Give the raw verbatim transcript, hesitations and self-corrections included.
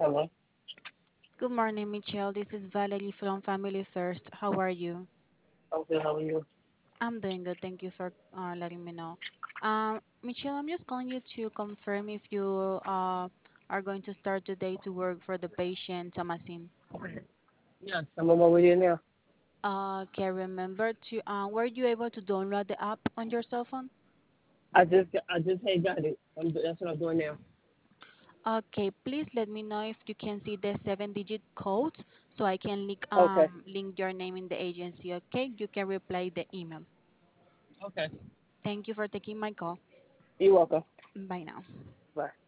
Hello. Good morning, Michelle. This is Valerie from Family First. How are you? I'm good. How are you? I'm doing good. Thank you for uh, letting me know. Um, Michelle, I'm just calling you to confirm if you uh, are going to start today to work for the patient, Thomasin. Yes, I'm on my way in now. Uh, can remember to uh, were you able to download the app on your cell phone? I just got, I just had got it. I'm, that's what I'm doing now. Okay, please let me know if you can see the seven-digit codes so I can link Okay. um link your name in the agency. Okay, you can reply the email. Okay. Thank you for taking my call. You're welcome. Bye now. Bye.